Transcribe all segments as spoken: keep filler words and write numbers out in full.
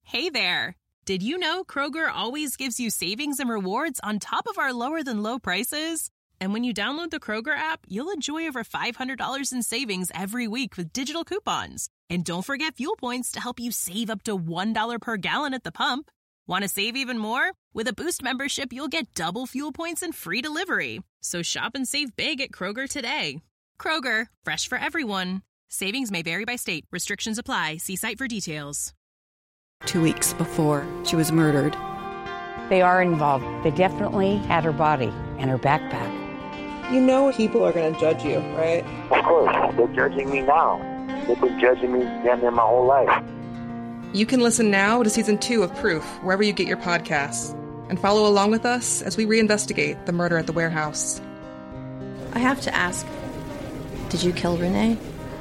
Hey there! Did you know Kroger always gives you savings and rewards on top of our lower-than-low prices? And when you download the Kroger app, you'll enjoy over five hundred dollars in savings every week with digital coupons. And don't forget fuel points to help you save up to one dollar per gallon at the pump. Want to save even more? With a Boost membership, you'll get double fuel points and free delivery. So shop and save big at Kroger today. Kroger, fresh for everyone. Savings may vary by state. Restrictions apply. See site for details. Two weeks before she was murdered. They are involved. They definitely had her body and her backpack. You know people are going to judge you, right? Of course. They're judging me now. They've been judging me damn near my whole life. You can listen now to Season two of Proof, wherever you get your podcasts, and follow along with us as we reinvestigate the murder at the warehouse. I have to ask, did you kill Renee?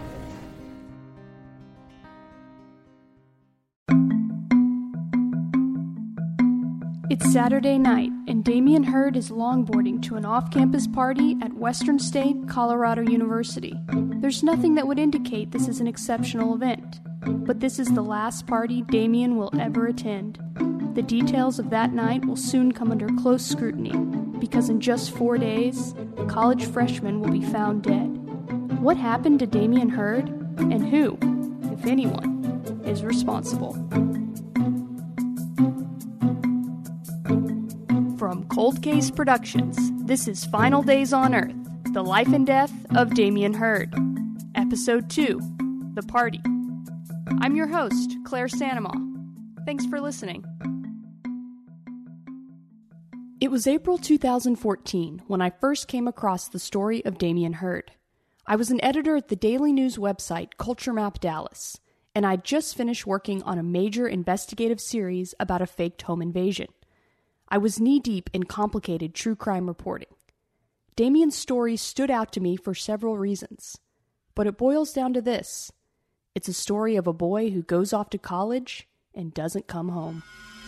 It's Saturday night, and Damien Hurd is longboarding to an off-campus party at Western State Colorado University. There's nothing that would indicate this is an exceptional event, but this is the last party Damien will ever attend. The details of that night will soon come under close scrutiny, because in just four days, the college freshman will be found dead. What happened to Damien Hurd, and who, if anyone, is responsible? From Cold Case Productions, this is Final Days on Earth, The Life and Death of Damien Hurd. Episode two, The Party. I'm your host, Claire Sanamaw. Thanks for listening. It was April two thousand fourteen when I first came across the story of Damien Hurd. I was an editor at the daily news website Culture Map Dallas, and I'd just finished working on a major investigative series about a faked home invasion. I was knee-deep in complicated true crime reporting. Damien's story stood out to me for several reasons, but it boils down to this. It's a story of a boy who goes off to college and doesn't come home.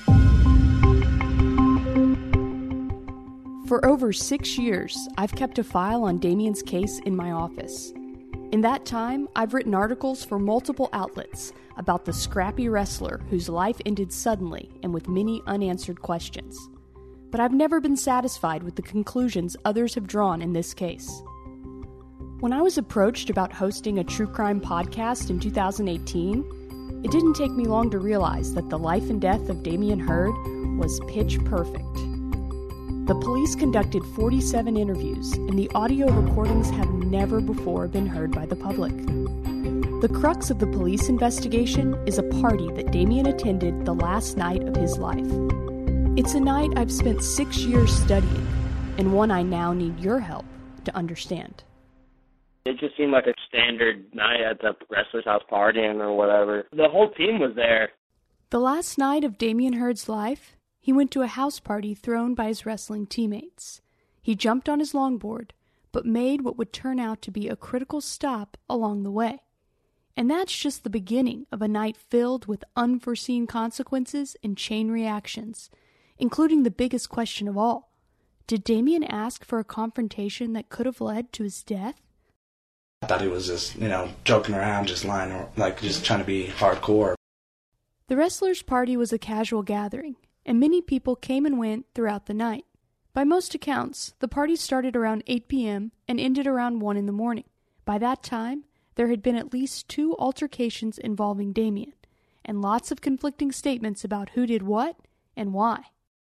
For over six years, I've kept a file on Damien's case in my office. In that time, I've written articles for multiple outlets about the scrappy wrestler whose life ended suddenly and with many unanswered questions. But I've never been satisfied with the conclusions others have drawn in this case. When I was approached about hosting a true crime podcast in two thousand eighteen, it didn't take me long to realize that the life and death of Damien Hurd was pitch perfect. The police conducted forty-seven interviews, and the audio recordings have never before been heard by the public. The crux of the police investigation is a party that Damien attended the last night of his life. It's a night I've spent six years studying, and one I now need your help to understand. It just seemed like a standard night at the wrestler's house partying or whatever. The whole team was there. The last night of Damien Hurd's life, he went to a house party thrown by his wrestling teammates. He jumped on his longboard, but made what would turn out to be a critical stop along the way. And that's just the beginning of a night filled with unforeseen consequences and chain reactions, including the biggest question of all. Did Damien ask for a confrontation that could have led to his death? I thought he was just, you know, joking around, just lying, like just trying to be hardcore. The wrestlers' party was a casual gathering, and many people came and went throughout the night. By most accounts, the party started around eight p.m. and ended around one in the morning. By that time, there had been at least two altercations involving Damien, and lots of conflicting statements about who did what and why.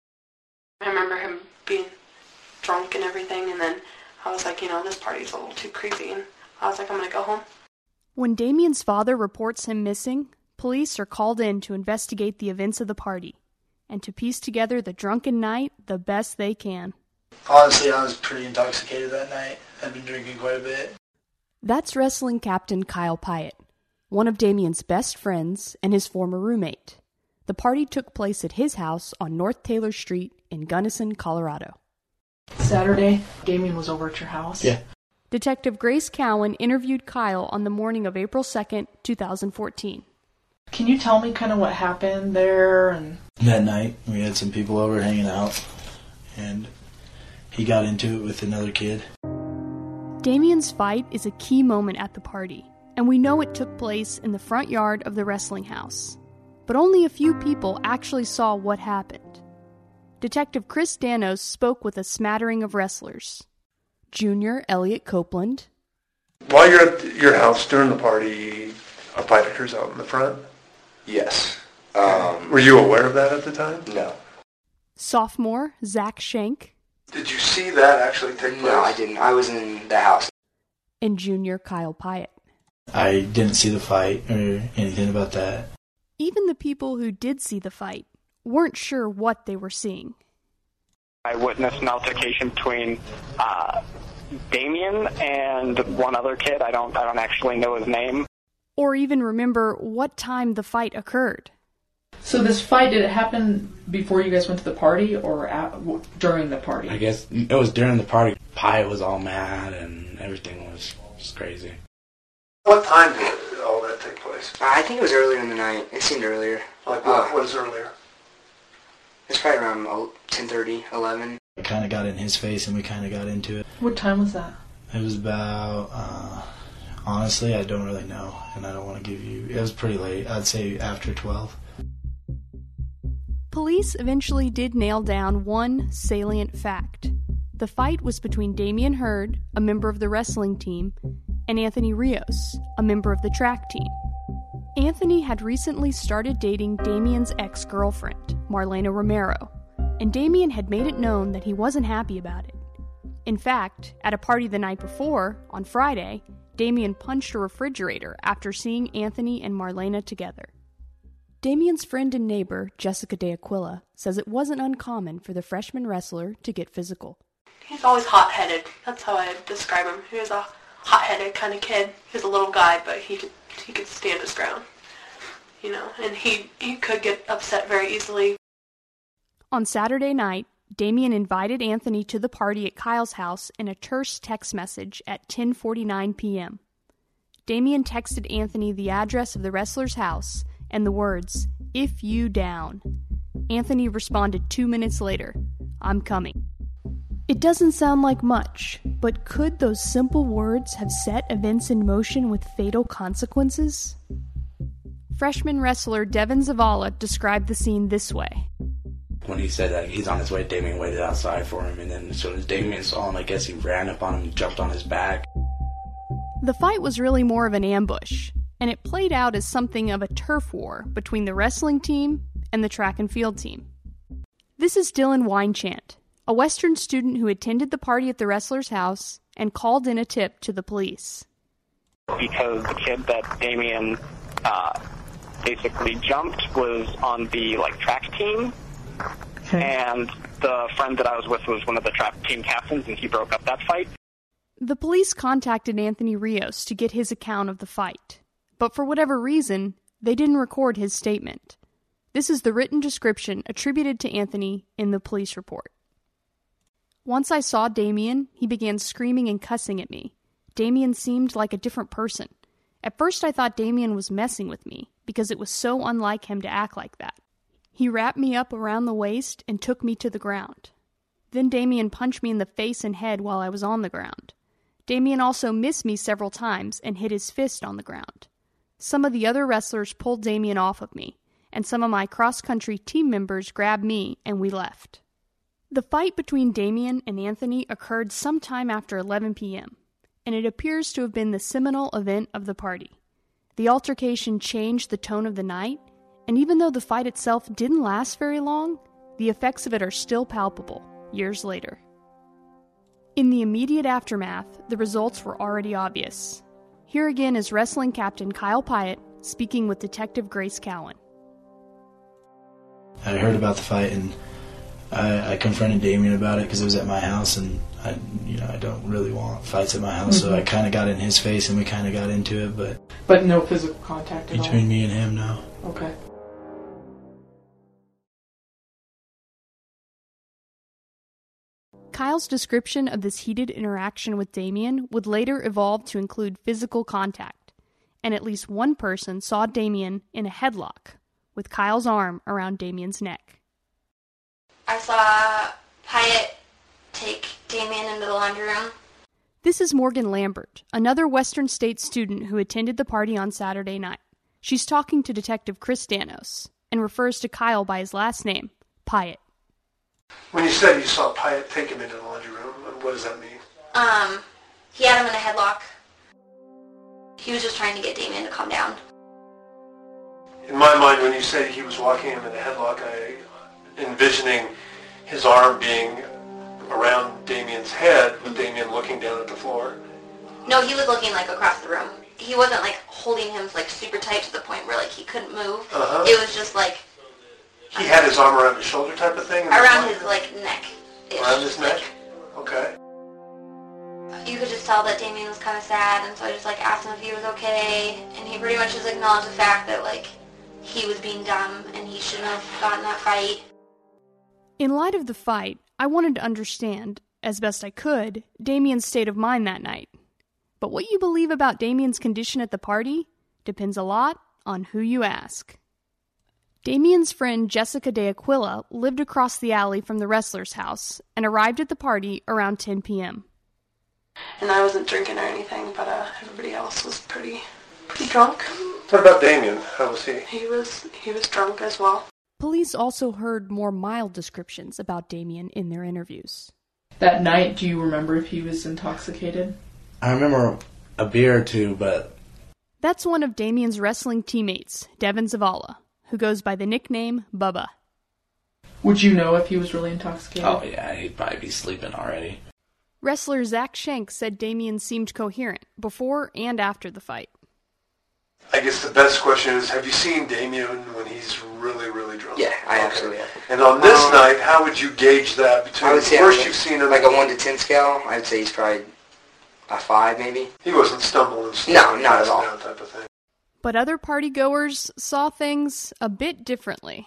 I remember him being drunk and everything, and then I was like, you know, this party's a little too creepy, and I was like, I'm going to go home. When Damien's father reports him missing, police are called in to investigate the events of the party, and to piece together the drunken night the best they can. Honestly, I was pretty intoxicated that night. I'd been drinking quite a bit. That's wrestling captain Kyle Pyatt, one of Damien's best friends and his former roommate. The party took place at his house on North Taylor Street in Gunnison, Colorado. Saturday, Damien was over at your house? Yeah. Detective Grace Cowan interviewed Kyle on the morning of April second, twenty fourteen. Can you tell me kind of what happened there? And that night, we had some people over hanging out, and he got into it with another kid. Damien's fight is a key moment at the party, and we know it took place in the front yard of the wrestling house. but only a few people actually saw what happened. Detective Chris Danos spoke with a smattering of wrestlers. Junior Elliot Copeland. While you're at your house during the party, a fight occurs out in the front? Yes. Um, Were you aware of that at the time? No. Sophomore Zach Schenk. Did you see that actually take place? No, I didn't. I was in the house. And junior Kyle Pyatt. I didn't see the fight or anything about that. Even the people who did see the fight weren't sure what they were seeing. I witnessed an altercation between uh, Damien and one other kid. I don't, I don't actually know his name. Or even remember what time the fight occurred. So this fight, did it happen before you guys went to the party or at, during the party? I guess it was during the party. Pyatt was all mad and everything was just crazy. What time did all that take place? I think it was earlier in the night. It seemed earlier. Like what, uh, what is earlier? It's probably around ten thirty, eleven. I kind of got in his face and we kind of got into it. What time was that? It was about, uh, honestly, I don't really know, and I don't want to give you, it was pretty late. I'd say after twelve. Police eventually did nail down one salient fact. The fight was between Damien Hurd, a member of the wrestling team, and Anthony Rios, a member of the track team. Anthony had recently started dating Damien's ex-girlfriend, Marlena Romero, and Damien had made it known that he wasn't happy about it. In fact, at a party the night before, on Friday, Damien punched a refrigerator after seeing Anthony and Marlena together. Damien's friend and neighbor, Jessica De Aquila, says it wasn't uncommon for the freshman wrestler to get physical. He's always hot-headed. That's how I describe him. He was a hot-headed kind of kid. He was a little guy, but he could he could stand his ground. You know, and he, he could get upset very easily. On Saturday night, Damien invited Anthony to the party at Kyle's house in a terse text message at ten forty-nine p.m. Damien texted Anthony the address of the wrestler's house and the words, "If you down." Anthony responded two minutes later, "I'm coming." It doesn't sound like much, but could those simple words have set events in motion with fatal consequences? Freshman wrestler Devin Zavala described the scene this way. When he said that he's on his way, Damien waited outside for him, and then as soon as Damien saw him, I guess he ran up on him and jumped on his back. The fight was really more of an ambush, and it played out as something of a turf war between the wrestling team and the track and field team. This is Dylan Weinchant, a Western student who attended the party at the wrestler's house and called in a tip to the police. Because the kid that Damien uh, basically jumped was on the like track team, okay. And the friend that I was with was one of the track team captains, and he broke up that fight. The police contacted Anthony Rios to get his account of the fight, but for whatever reason, they didn't record his statement. This is the written description attributed to Anthony in the police report. Once I saw Damien, he began screaming and cussing at me. Damien seemed like a different person. At first I thought Damien was messing with me, because it was so unlike him to act like that. He wrapped me up around the waist and took me to the ground. Then Damien punched me in the face and head while I was on the ground. Damien also missed me several times and hit his fist on the ground. Some of the other wrestlers pulled Damien off of me, and some of my cross-country team members grabbed me and we left. The fight between Damien and Anthony occurred sometime after eleven p.m., and it appears to have been the seminal event of the party. The altercation changed the tone of the night, and even though the fight itself didn't last very long, the effects of it are still palpable years later. In the immediate aftermath, the results were already obvious. Here again is wrestling captain Kyle Pyatt speaking with Detective Grace Cowan. I heard about the fight and I, I confronted Damien about it because it was at my house, and I, you know, I don't really want fights at my house, mm-hmm. So I kind of got in his face and we kind of got into it, but but no physical contact at all? Between me and him, no. Okay. Kyle's description of this heated interaction with Damien would later evolve to include physical contact, and at least one person saw Damien in a headlock, with Kyle's arm around Damien's neck. I saw Pyatt take Damien into the laundry room. This is Morgan Lambert, another Western State student who attended the party on Saturday night. She's talking to Detective Chris Danos and refers to Kyle by his last name, Pyatt. When you said you saw Pyatt take him into the laundry room, what does that mean? Um, he had him in a headlock. He was just trying to get Damien to calm down. In my mind, when you say he was walking him in a headlock, I envisioning his arm being around Damien's head with Damien looking down at the floor. No, he was looking like across the room. He wasn't like holding him like super tight to the point where like he couldn't move. Uh-huh. It was just like he had his arm around his shoulder type of thing? Around his like neck. Around his neck? Okay. You could just tell that Damien was kind of sad, and so I just like asked him if he was okay, and he pretty much just acknowledged the fact that like he was being dumb and he shouldn't have gotten that fight. In light of the fight, I wanted to understand, as best I could, Damien's state of mind that night. But what you believe about Damien's condition at the party depends a lot on who you ask. Damien's friend Jessica De Aquila lived across the alley from the wrestler's house and arrived at the party around ten p.m. And I wasn't drinking or anything, but uh, everybody else was pretty, pretty drunk. What about Damien? How was he? He was, he was drunk as well. Police also heard more mild descriptions about Damien in their interviews. That night, do you remember if he was intoxicated? I remember a beer or two, but... That's one of Damien's wrestling teammates, Devin Zavala, who goes by the nickname Bubba. Would you know if he was really intoxicated? Oh yeah, he'd probably be sleeping already. Wrestler Zach Schenk said Damien seemed coherent before and after the fight. I guess the best question is, have you seen Damien when he's really, really drunk? Yeah, I okay. absolutely have. And on this um, night, how would you gauge that between I would say first on, you've seen him... Like a one to ten scale, I'd say he's probably a five, maybe. He wasn't stumbling and No, not at all. Type of thing. But other partygoers saw things a bit differently.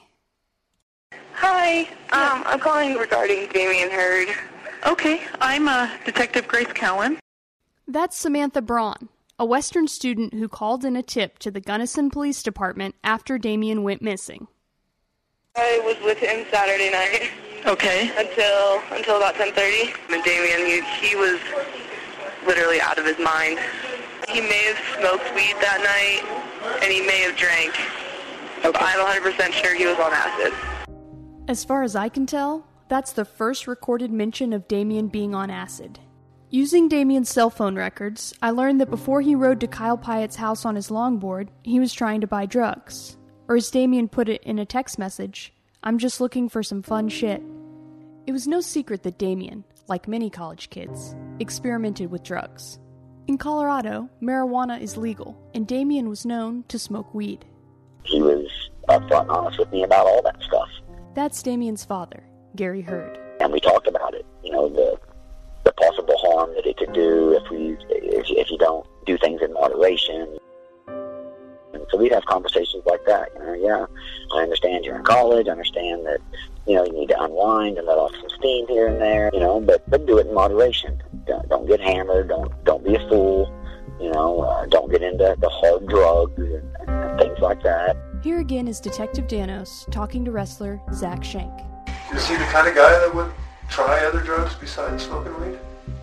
Hi, um, I'm calling regarding Damien Hurd. Okay, I'm uh, Detective Grace Cowan. That's Samantha Braun, a Western student who called in a tip to the Gunnison Police Department after Damien went missing. I was with him Saturday night. Okay. Until until about ten thirty. And Damien, he, he was literally out of his mind. He may have smoked weed that night, and he may have drank. Okay. But I'm one hundred percent sure he was on acid. As far as I can tell, that's the first recorded mention of Damien being on acid. Using Damien's cell phone records, I learned that before he rode to Kyle Pyatt's house on his longboard, he was trying to buy drugs. Or as Damien put it in a text message, I'm just looking for some fun shit. It was no secret that Damien, like many college kids, experimented with drugs. In Colorado, marijuana is legal, and Damien was known to smoke weed. He was upfront and honest with me about all that stuff. That's Damien's father, Gary Hurd. And we talked about it, you know, the the possible harm that it could do if we if, if you don't do things in moderation. And so we'd have conversations like that. You know, yeah, I understand you're in college. I understand that, you know, you need to unwind and let off some steam here and there. You know, but but do it in moderation. Don't, don't get hammered. Don't don't be a fool. You know, uh, don't get into the hard drugs and, and things like that. Here again is Detective Danos talking to wrestler Zach Schenk. Is he the kind of guy that would try other drugs besides smoking weed?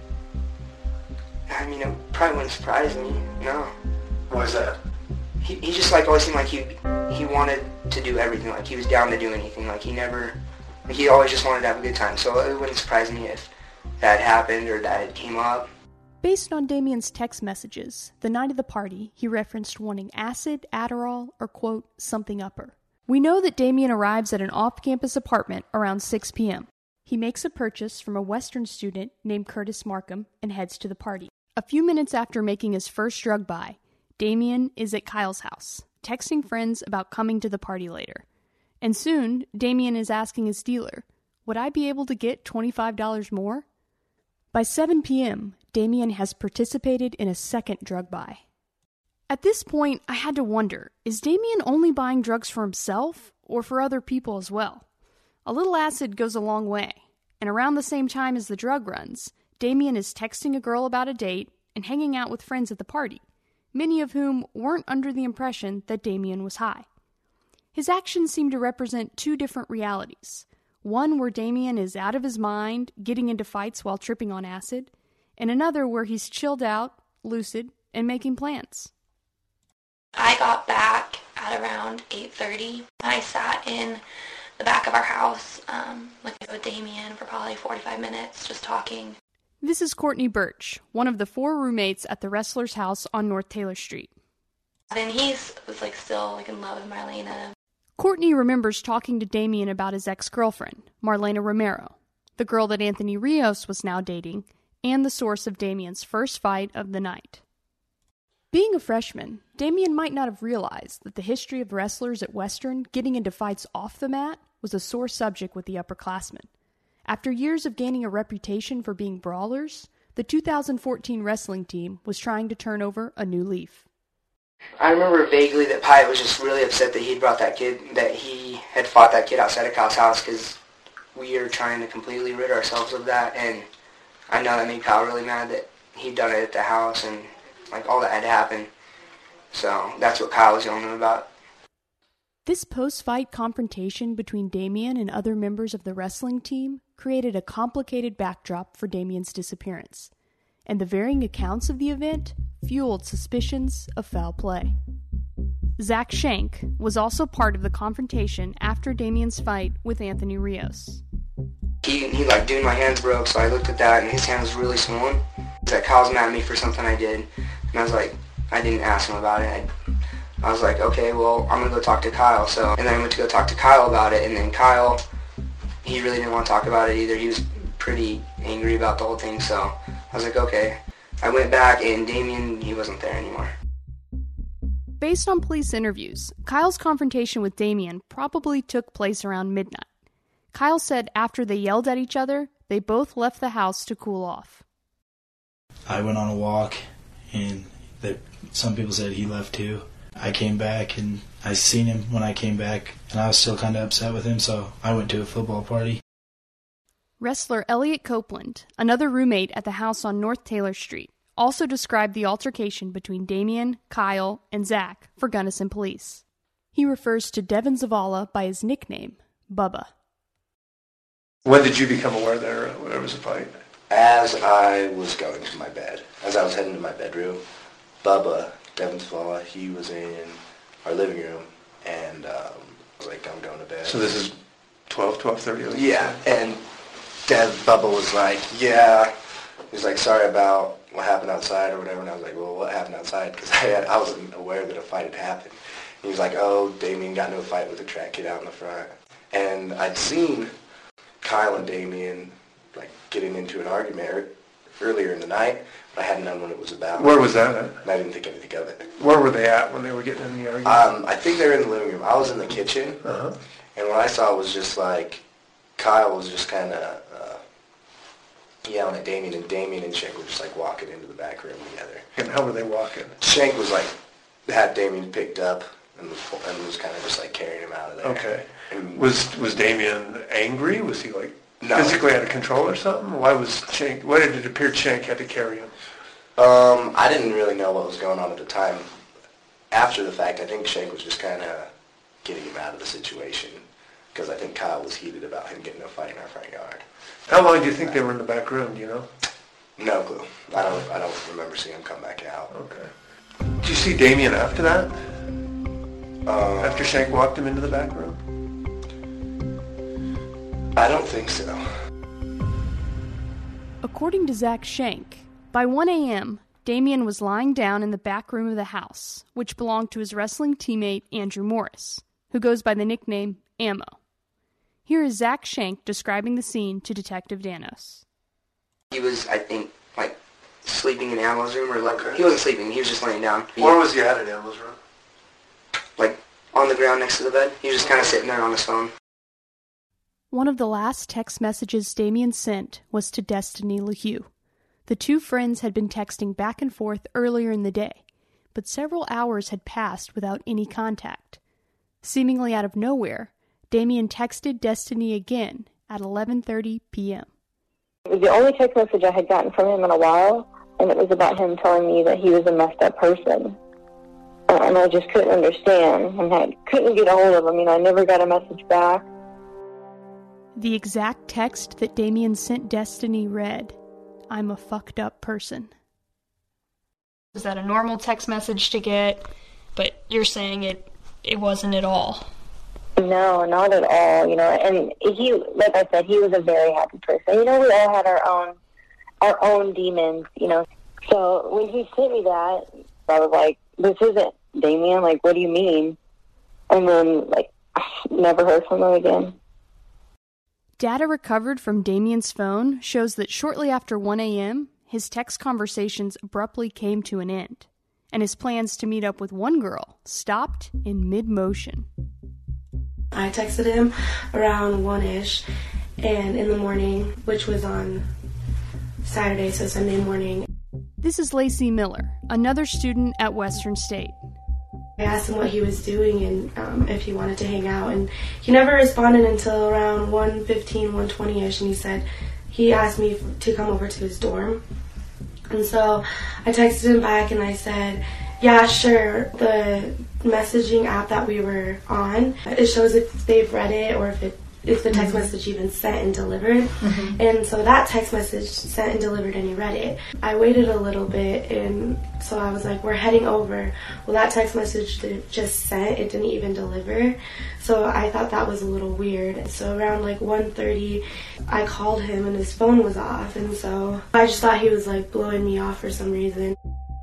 I mean, it probably wouldn't surprise me, no. Why is that? He he just like always seemed like he he wanted to do everything, like he was down to do anything, like he never, like he always just wanted to have a good time, so it wouldn't surprise me if that happened or that it came up. Based on Damien's text messages, the night of the party, he referenced wanting acid, Adderall, or, quote, something upper. We know that Damien arrives at an off-campus apartment around six p.m. He makes a purchase from a Western student named Curtis Markham and heads to the party. A few minutes after making his first drug buy, Damien is at Kyle's house, texting friends about coming to the party later. And soon, Damien is asking his dealer, would I be able to get twenty-five dollars more? By seven p.m., Damien has participated in a second drug buy. At this point, I had to wonder, is Damien only buying drugs for himself or for other people as well? A little acid goes a long way, and around the same time as the drug runs, Damien is texting a girl about a date and hanging out with friends at the party, many of whom weren't under the impression that Damien was high. His actions seem to represent two different realities. One where Damien is out of his mind, getting into fights while tripping on acid, and another where he's chilled out, lucid, and making plans. I got back at around eight thirty. I sat in the back of our house, um, like with Damien for probably forty-five minutes, just talking. This is Courtney Birch, one of the four roommates at the Wrestler's house on North Taylor Street. And he was like still like in love with Marlena. Courtney remembers talking to Damien about his ex-girlfriend, Marlena Romero, the girl that Anthony Rios was now dating, and the source of Damien's first fight of the night. Being a freshman, Damien might not have realized that the history of wrestlers at Western getting into fights off the mat was a sore subject with the upperclassmen. After years of gaining a reputation for being brawlers, the two thousand fourteen wrestling team was trying to turn over a new leaf. I remember vaguely that Pyatt was just really upset that he brought that kid, that he had fought that kid outside of Kyle's house, because we are trying to completely rid ourselves of that, and I know that made Kyle really mad that he'd done it at the house, and like all that had happened. So that's what Kyle was yelling about. This post-fight confrontation between Damien and other members of the wrestling team created a complicated backdrop for Damien's disappearance, and the varying accounts of the event fueled suspicions of foul play. Zach Shank was also part of the confrontation after Damien's fight with Anthony Rios. He, he like, dude, my hands broke, so I looked at that, and his hand was really swollen. He's like, Kyle's mad at me for something I did, and I was like, I didn't ask him about it. I, I was like, okay, well, I'm going to go talk to Kyle. So, and then I went to go talk to Kyle about it, and then Kyle, he really didn't want to talk about it either. He was pretty angry about the whole thing, so I was like, okay. I went back, and Damien, he wasn't there anymore. Based on police interviews, Kyle's confrontation with Damien probably took place around midnight. Kyle said after they yelled at each other, they both left the house to cool off. I went on a walk, and the, some people said he left too. I came back, and I seen him when I came back, and I was still kind of upset with him, so I went to a football party. Wrestler Elliot Copeland, another roommate at the house on North Taylor Street, also described the altercation between Damien, Kyle, and Zach for Gunnison Police. He refers to Devin Zavala by his nickname, Bubba. When did you become aware there, there was a fight? As I was going to my bed, as I was heading to my bedroom, Bubba, Devin Zavala, he was in our living room, and um, I was like, I'm going to bed. So this is twelve, twelve thirty? Like yeah, and Dev Bubba was like, yeah. He was like, sorry about what happened outside or whatever, and I was like, well, what happened outside? Because I, I wasn't aware that a fight had happened. And he was like, oh, Damien got into a fight with a track kid out in the front. And I'd seen Kyle and Damien like getting into an argument earlier in the night, but I hadn't known what it was about. Where was that at? And I didn't think anything of it. Where were they at when they were getting in the argument? Um, I think they were in the living room. I was in the kitchen, uh-huh. and what I saw was just like Kyle was just kind of uh, yelling at Damien, and Damien and Shank were just like walking into the back room together. And how were they walking? Shank was like, had Damien picked up and was, and was kind of just like carrying him out of there. Okay. And was was Damien angry? Was he like no. physically out of control or something? Why was Shank, why did it appear Shank had to carry him? Um, I didn't really know what was going on at the time. After the fact, I think Shank was just kind of getting him out of the situation, because I think Kyle was heated about him getting in a fight in our front yard. How long do you think they were in the back room, do you know? No clue. I don't I don't remember seeing him come back out. Okay. Did you see Damien after that? Um, after Shank walked him into the back room? I don't think so. According to Zach Shank, by one a.m., Damien was lying down in the back room of the house, which belonged to his wrestling teammate Andrew Morris, who goes by the nickname Ammo. Here is Zach Shank describing the scene to Detective Danos. He was, I think, like, sleeping in Ammo's room, or like, okay. He wasn't sleeping, he was just laying down. Where was he at in Ammo's room? Like, on the ground next to the bed. He was just kind of sitting there on his phone. One of the last text messages Damien sent was to Destiny LeHue. The two friends had been texting back and forth earlier in the day, but several hours had passed without any contact. Seemingly out of nowhere, Damien texted Destiny again at eleven thirty p.m. It was the only text message I had gotten from him in a while, and it was about him telling me that he was a messed up person. Uh, and I just couldn't understand, and I couldn't get a hold of him. You know, I never got a message back. The exact text that Damien sent Destiny read, "I'm a fucked up person." Is that a normal text message to get? But you're saying it it wasn't at all. No, not at all, you know, and he, like I said, he was a very happy person. You know, we all had our own, our own demons, you know. So when he sent me that, I was like, this isn't Damien, like, what do you mean? And then, like, never heard from him again. Data recovered from Damien's phone shows that shortly after one a.m., his text conversations abruptly came to an end, and his plans to meet up with one girl stopped in mid-motion. I texted him around one-ish, and in the morning, which was on Saturday, so Sunday morning. This is Lacey Miller, another student at Western State. I asked him what he was doing and um, if he wanted to hang out, and he never responded until around one fifteen, one twenty-ish, and he said he asked me to come over to his dorm. And so I texted him back and I said, yeah, sure. The messaging app that we were on, it shows if they've read it or if it if the text mm-hmm. message even sent and delivered. Mm-hmm. And so that text message sent and delivered and he read it. I waited a little bit and so I was like, we're heading over. Well, that text message just sent, it didn't even deliver. So I thought that was a little weird. So around like one thirty, I called him and his phone was off. And so I just thought he was like blowing me off for some reason.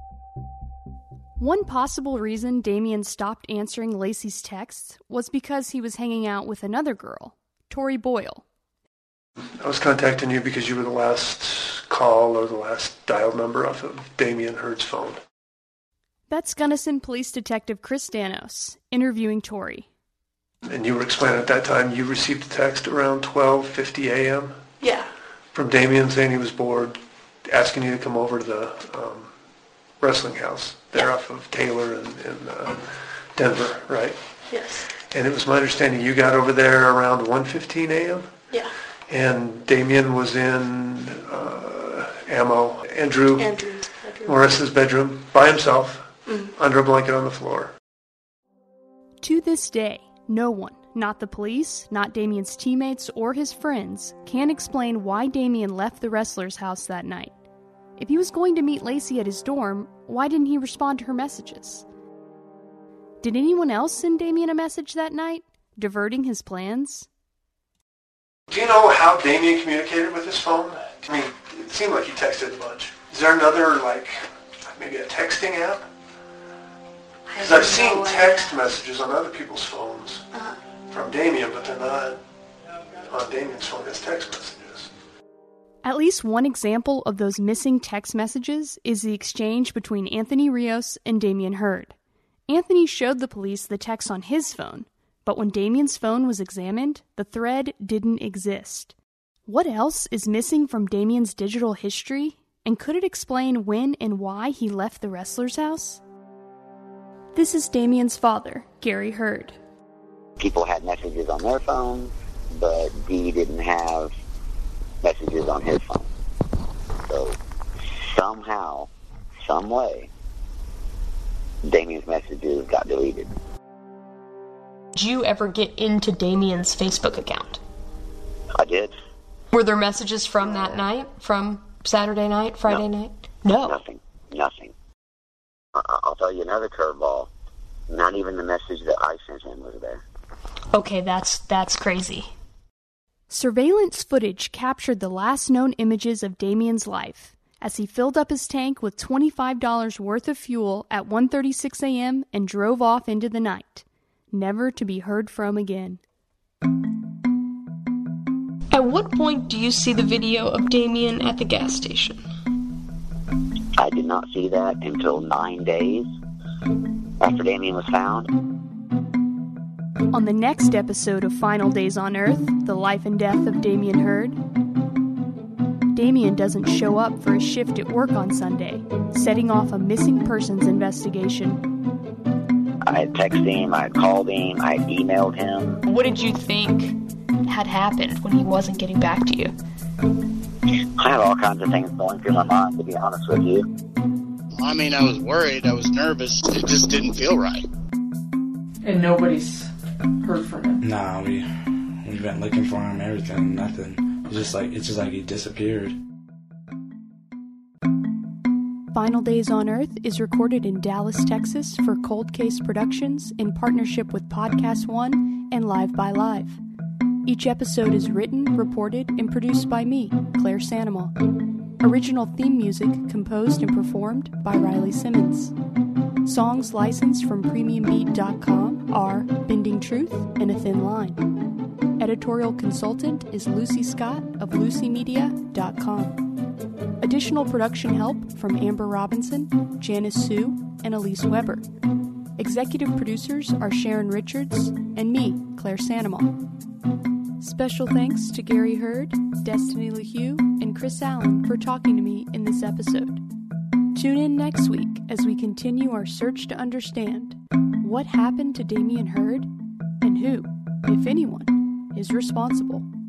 One possible reason Damien stopped answering Lacey's texts was because he was hanging out with another girl, Tori Boyle. I was contacting you because you were the last call or the last dialed number off of Damien Hurd's phone. That's Gunnison Police Detective Chris Danos, interviewing Tori. And you were explaining at that time you received a text around twelve fifty a.m.? Yeah. From Damien saying he was bored, asking you to come over to the um, wrestling house there yeah. off of Taylor in, in uh, Denver, right? Yes. And it was my understanding you got over there around one fifteen a.m.? Yeah. And Damien was in uh, Ammo, Andrew, Andrew, Andrew Morris's bedroom by himself, mm-hmm. under a blanket on the floor. To this day, no one, not the police, not Damien's teammates or his friends, can explain why Damien left the wrestler's house that night. If he was going to meet Lacey at his dorm, why didn't he respond to her messages? Did anyone else send Damien a message that night, diverting his plans? Do you know how Damien communicated with his phone? I mean, it seemed like he texted a bunch. Is there another, like, maybe a texting app? Because I've seen no text messages on other people's phones uh-huh. from Damien, but they're not on Damien's phone as text messages. At least one example of those missing text messages is the exchange between Anthony Rios and Damien Hurd. Anthony showed the police the text on his phone, but when Damien's phone was examined, the thread didn't exist. What else is missing from Damien's digital history, and could it explain when and why he left the wrestler's house? This is Damien's father, Gary Hurd. People had messages on their phone, but Dee didn't have messages on his phone. So somehow, some way, Damien's messages got deleted. Did you ever get into Damien's Facebook account? I did. Were there messages from that night? From Saturday night, Friday no. night? No. Nothing. Nothing. I- I'll tell you another curveball. Not even the message that I sent him was there. Okay, that's that's crazy. Surveillance footage captured the last known images of Damien's life as he filled up his tank with twenty-five dollars worth of fuel at one thirty-six a.m. and drove off into the night, never to be heard from again. At what point do you see the video of Damien at the gas station? I did not see that until nine days after Damien was found. On the next episode of Final Days on Earth, The Life and Death of Damien Hurd, Damien doesn't show up for his shift at work on Sunday, setting off a missing persons investigation. I had texted him, I had called him, I had emailed him. What did you think had happened when he wasn't getting back to you? I had all kinds of things going through my mind, to be honest with you. I mean, I was worried, I was nervous, it just didn't feel right. And nobody's heard from him? Nah, we, we've been looking for him, everything, nothing. It's just like, it's just like he disappeared. Final Days on Earth is recorded in Dallas, Texas for Cold Case Productions in partnership with Podcast One and Live by Live. Each episode is written, reported, and produced by me, Claire Sandomal. Original theme music composed and performed by Riley Simmons. Songs licensed from premium beat dot com are Bending Truth and A Thin Line. Editorial consultant is Lucy Scott of lucy media dot com. Additional production help from Amber Robinson, Janice Sue, and Elise Weber. Executive producers are Sharon Richards and me, Claire Sandomal. Special thanks to Gary Hurd, Destiny LaHue, and Chris Allen for talking to me in this episode. Tune in next week as we continue our search to understand what happened to Damien Hurd and who, if anyone, is responsible.